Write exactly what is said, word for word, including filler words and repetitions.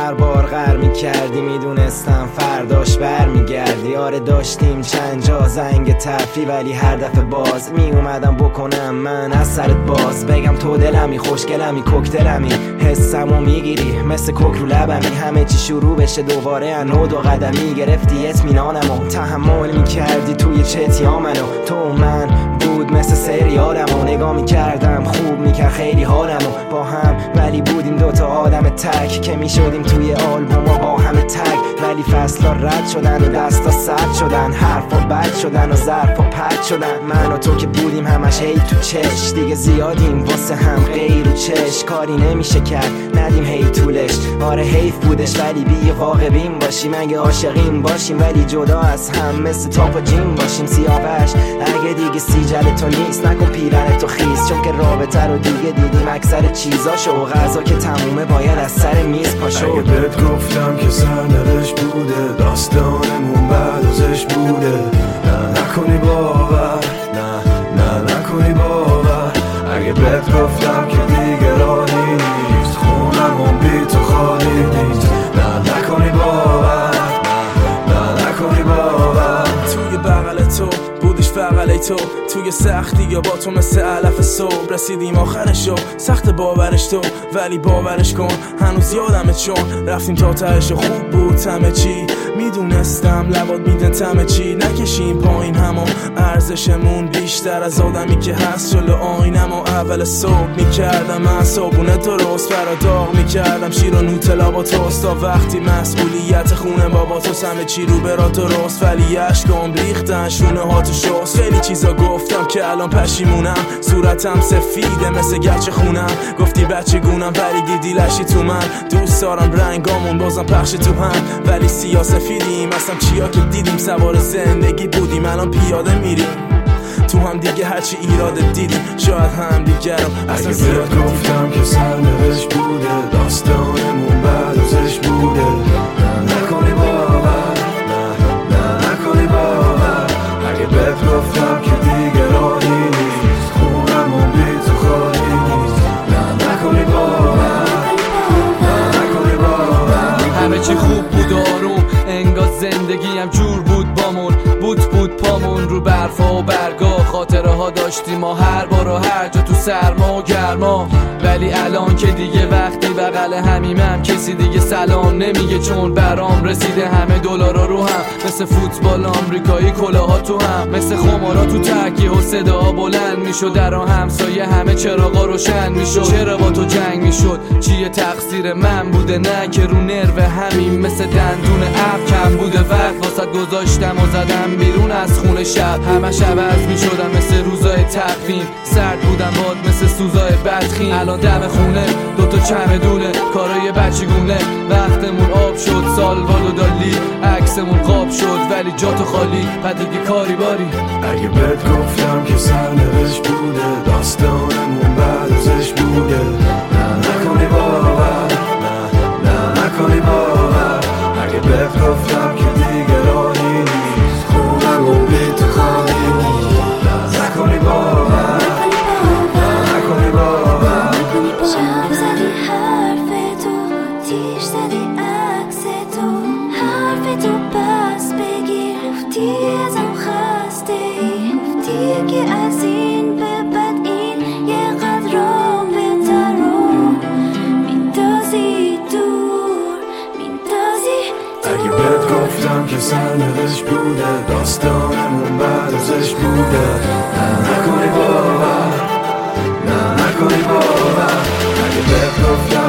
هر بار غر میکردی میدونستم فرداش بر میگردی. آره داشتیم چند جا زنگ تفری ولی هر دفعه باز میومدم بکنم من از سرت باز. بگم تو دلمی خوشگلمی کوکتلمی حسمو میگیری مثل کوک رو لبمی. همه چی شروع بشه دوباره انو دو قدمی گرفتی اطمینانمو تحمل میکردی توی چتیا منو. تو من بود مثل سریالمو نگاه میکردم خوب میکرد خیلی حالمو با هم ولی بودیم دوتا آدم تک که میشدیم توی آلبوم و با همه تک. ولی فصلا رد شدن و دستا سرد شدن حرفا بد شدن و ظرفا پرد شدن. من و تو که بودیم همش هی تو چش دیگه زیادیم واسه هم غیر و چش. کاری نمیشه کرد ندیم هی طولش. آره حیف بودش ولی بی واقعیم باشیم اگه عاشقیم باشیم ولی جدا از هم مثل تاپ و جیم باشیم. سیاوش اگه دیگه سیجل تو نیست نکن پیرن تو خیز چون که رابطه رو دیگه دیدیم اکثر چیزاشو و غذا که تمومه باید از سر میز پاشو. اگه بهت گفتم که سرنوشت بوده داستانمون بعد ازش بوده نه نکنی باور نه نه نکنی باور. اگه بهت گفتم که دیگه راهی نیست خونمون بی تو خالی نیست نه نکنی باور نه نه نکنی باور. توی بغل تو بودیش فقط تو توی سختی یا با تو مثل علف صبح رسیدیم آخرشو سخت باورش تو ولی باورش کن هنوز یادمه چون رفتیم تا تهش خوب بود همه چی. میدونستم لبات میدن تمه چی نکشیم پایین همو ارزشمون بیشتر از آدمی که هست جلو آینم و اول صبح میکردم من صابونه درست برا داغ میکردم شیر و نوتلا با توست تا وقتی مسئولیت خونه بابا تو همه چی رو برا درست ولی عشقام ریختن شونه ها تو شست. خیلی چیزا گفتم که الان پشیمونم صورتم سفیده مثل گچ خونم. گفتی بچه گونم ولی دیدی لشی تو من دوست دارم رنگامون بازم پخش تو هم ولی سیاه سفیدیم اصلا چیا که دیدیم سوار زندگی بودیم الان پیاده میریم تو هم دیگه هرچی ایراد دیدیم شاید هم دیگه رو اصلا زیاد گفتم که سرنوشت بوده داستانمون بعد ازش بوده نه نکنی باور نه نه نکنی باور. اگه بهت گفتم که دیگه راهی نیست خونمون بی تو خالی نیست نه نکنی باور نه نکنی باور. همه چی خوب بود آروم انگار زندگی هم جور بود بامون بود بود پامون رو برفا و برگا خاطره ها داشتیم ما هر بار و هر جا تو سرما و گرما. ولی الان که دیگه وقتی بغل همیمم کسی دیگه سلام نمیگه چون برام رسیده همه دلارا رو هم مثل فوتبال آمریکایی کلاها تو هم مثل خمارا تو تکیه و صدا بلند میشد در آن همسایه همه چراغا روشن میشد. چرا با تو جنگ میشد چیه تقصیر من بوده نه که رو نرو همین مثل دندون اب کم بوده وقت واسه گذاشتم و زدم بیرون از خونه شب همش عوض میشدم مثل روزای تقویم سرد بودم باد مثل سوزای بدخیم. الان دم خونه دوتا چمدونه کارای بچگونه وقتمون آب شد سالوال و دالی عکسمون قاب شد ولی جا تو خالی و دیگه کاری باری. اگه بهت گفتم که سرنوشت بوده داستانمون بعد ازش بوده نه نکنی باور نه نه نکنی باور. اگه بهت گفتم که دیگه راهی نیست خونمون بی تو خالی نیست نه نکنی باور نه نکنی باور. شب زدی حرف تو تیش زدی عکس تو حرف تو پس بگیر گفتی ازم خسته ای گفتی که از این به بعد این یه قدر رابطه رو میندازی دور میندازی دور. اگه بهت گفتم که سرنوشت بوده داستانمون بعد ازش بوده نه نکنی باور نه نکنی باور. اگه بهت گفتم